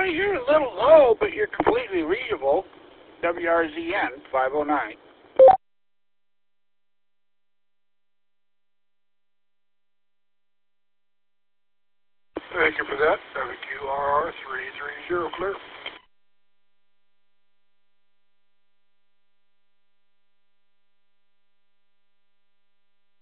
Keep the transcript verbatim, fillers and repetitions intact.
you're a little low, but you're completely readable. W R Z N five oh nine. Thank you for that. W Q R R three three zero clear.